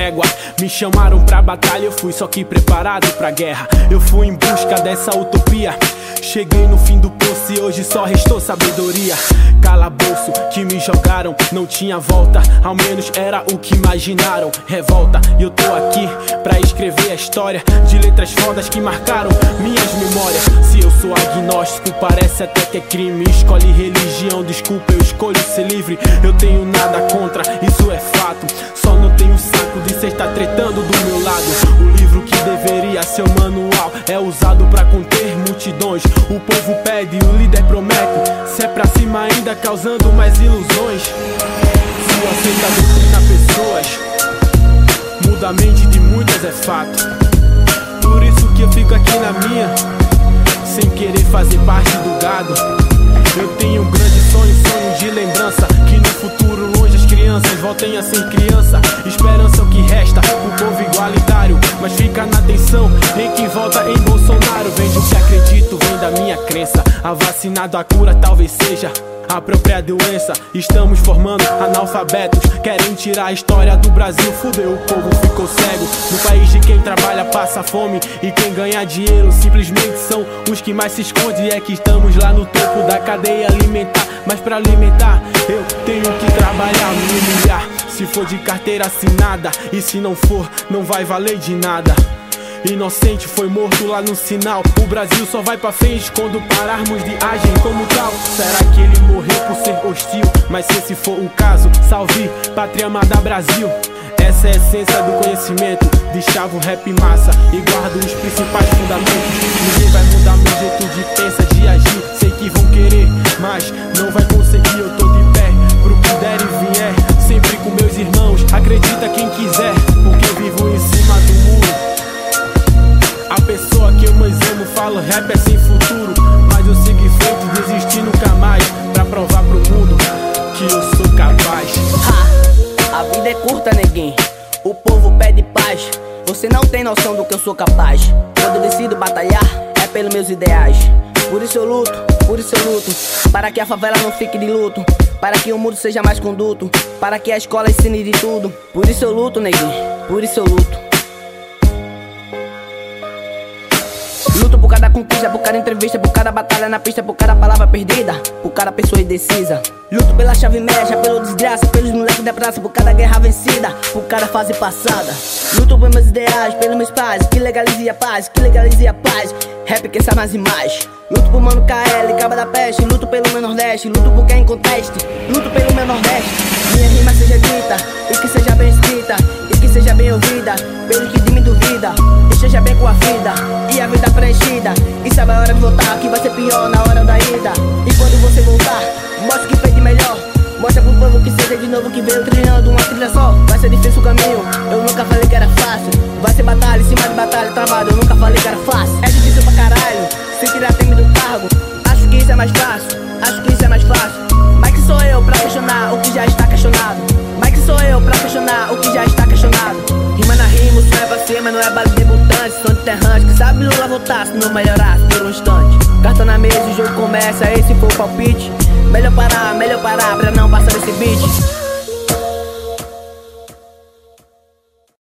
trégua. Me chamaram pra batalha, eu fui só que preparado pra guerra. Eu fui em busca dessa utopia. Cheguei no fim do poço e hoje só restou sabedoria. Calabouço que me jogaram, não tinha volta. Ao menos era o que imaginaram. Revolta, e eu tô aqui pra escrever a história de letras fodas que marcaram minhas memórias. Se eu sou agnóstico, parece até que é crime. Escolhe religião, desculpa, eu escolho ser livre. Eu tenho nada contra, isso é fato. Só não tenho saco de cê estar tretando do meu lado. O livro que deveria ser um manual é usado pra conter multidões. O povo pede, o líder promete. Se é pra cima ainda causando mais ilusões. Se aceita doutrina pessoas, muda a mente de muitas é fato. Por isso que eu fico aqui na minha, sem querer fazer parte do gado. Eu tenho um grande sonho, sonho de lembrança, que no futuro longe as crianças voltem a ser criança. Esperança é o que resta, o povo igualitário. Mas fica na atenção em que volta em Bolsonaro. Vem do que acredito, vem da minha crença. A vacinado a cura talvez seja a própria doença. Estamos formando analfabetos, querem tirar a história do Brasil. Fudeu, o povo ficou cego. No país de quem trabalha passa fome, e quem ganha dinheiro simplesmente são os que mais se escondem. É que estamos lá no topo da cadeia alimentar, mas pra alimentar eu tenho que trabalhar, me humilhar. Se for de carteira assinada, e se não for, não vai valer de nada. Inocente foi morto lá no sinal. O Brasil só vai pra frente quando pararmos de agir como tal. Será que ele morreu por ser hostil? Mas se esse for o caso, salve pátria amada Brasil. Essa é a essência do conhecimento. Deschavo o rap massa e guardo os principais fundamentos. Ninguém vai mudar meu jeito de pensar, de agir. Sei que vão querer, mas não vai conseguir. Eu tô de pé pro que der e vier, sempre com meus irmãos. Acredita quem quiser, porque vivo em cima do muro. A pessoa que eu mais amo falo rap é sem futuro, mas eu sigo em frente, desistir nunca mais, pra provar pro mundo que eu sou capaz. A vida é curta, neguinho, o povo pede paz. Você não tem noção do que eu sou capaz. Quando eu decido batalhar, é pelos meus ideais. Por isso eu luto, por isso eu luto. Para que a favela não fique de luto, para que o mundo seja mais conduto, para que a escola ensine de tudo. Por isso eu luto, neguinho, por isso eu luto. Luto por cada conquista, por cada entrevista, por cada batalha na pista, por cada palavra perdida, por cada pessoa indecisa. Luto pela chave média, pela desgraça, pelos moleques da praça, por cada guerra vencida, por cada fase passada. Luto por meus ideais, pelos meus pais, que legalize a paz, que legalize a paz. Rap que sabe mais e mais. Luto por Mano KL, Caba da Peste. Luto pelo meu Nordeste, luto por quem conteste. Luto pelo meu Nordeste. Minha rima seja dita, e que seja bem escrita, e que seja bem ouvida pelos que de mim duvida. Esteja bem com a vida, e a vida preenchida. E sabe a hora de voltar, que vai ser pior na hora da ida. E quando você voltar, mostra o que fez de melhor. Mostra pro povo que seja de novo, que veio trilhando uma trilha só. Vai ser difícil o caminho, eu nunca falei que era fácil. Vai ser batalha em cima de batalha, travado, eu nunca falei que era fácil. É difícil pra caralho, se tirar time do cargo. Acho que isso é mais fácil, acho que isso é mais fácil. Mas que sou eu pra questionar o que já está questionado. Mas que sou eu pra questionar o que já está questionado. Rima na rima, isso não é pra cima, não é bala de debutante. São de terrante, que sabe Lula voltar se não melhorasse por um instante. Cartão na mesa, o jogo começa, esse foi o palpite. Melhor parar pra não passar esse beat.